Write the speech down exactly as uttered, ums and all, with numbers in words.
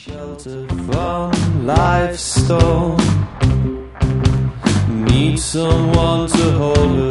Shelter from life's storm. Need someone to hold her